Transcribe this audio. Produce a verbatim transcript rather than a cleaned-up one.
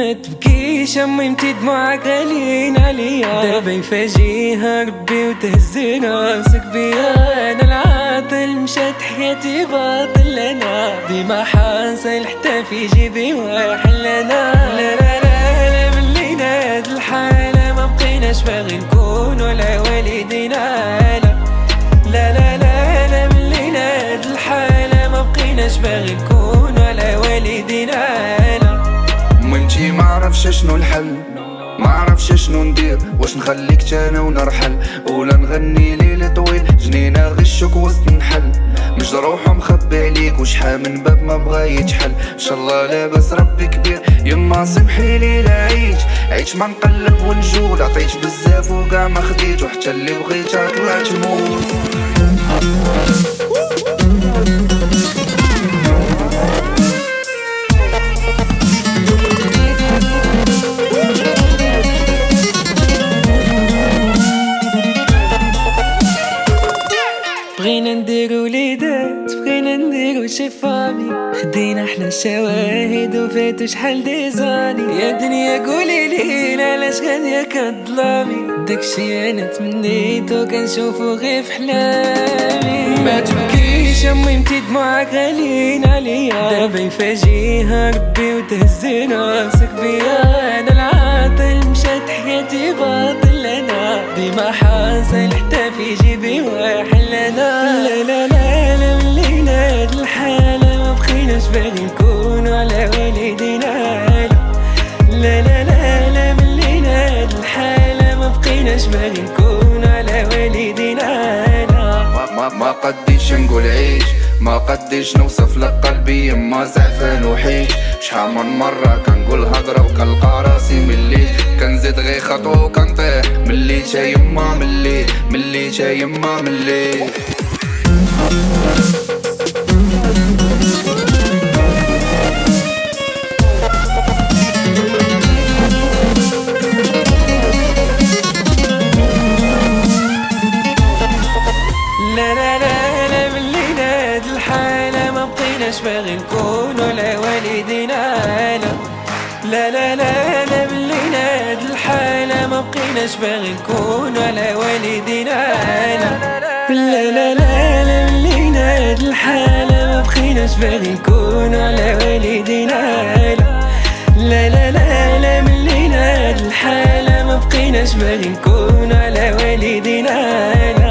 ما تبكيش امي انتي دموعك غاليين عليا، دابا يفاجيها ربي وتهز راسك بيا. انا العاطل مشات حياتي باطل، انا ديما حاصل حتى في جيبي واحل انا. لا لا لا لا ملي ناد الحالة ما بقيناش باغي نكون ولا والدينا. لا لا لا لا لا ملي ناد الحالة ما بقيناش باغي نكون ولا والدينا. وانتي معرفش شنو الحل، معرفش شنو ندير، واش نخليك تانا ونرحل ولا نغني ليل طويل جنينة غشك وسط نحل. مجروح ومخبي عليك وشحال من باب ما بغا يتحل، ان شاء الله لاباس ربي كبير. يما سمحي لي لا عيش عيش ما نقلب ونجول، عطيت بزاف وكاع ما خديت وحتى اللي بغيتها طلعت موت. بغينا نديرو وليدات بغينا نديرو شي فامي، خدينا احلى الشواهد وفاتو شحال ديزاني. يا دنيا قولي لي علاش غادية كظلامي، داكشي انا تمنيتو كنشوفو غير في حلامي. ما تبكيش امي انتي دموعك غاليين عليا، دابا يفاجيها ربي وتهز راسك بيا. انا العاطل مشات حياتي باطل، انا ديما حاصل حتى في جيبي واحل انا. لا لا لا لا ملي ناد الحالة ما بقيناش باغي نكون على والدينا. لا لا لا لا ملي ناد الحالة ما بقيناش باغي نكون على والدينا. ما, ما, ما قديش نقول عيش، ما قديش نوصف لك قلبي يما زعفان وحيش. شحال من مرة كنقول هضرة وكنلقى راسي ملي كنزيد غير خطوة وكنطيح. ملي تا يما ملي ملي تا يما ملي. لا لا لا لا ملي ناد الحالة ما بقيناش باغي نكون ولا والدينا. لا لا لا لا ملي ناد الحالة ما بقيناش باغي نكون ولا والدينا. لا لا لا لا ملي ناد الحالة ما بقيناش باغي نكون ولا والدينا. لا لا لا لا ملي ناد الحالة ما بقيناش باغي نكون ولا والدينا.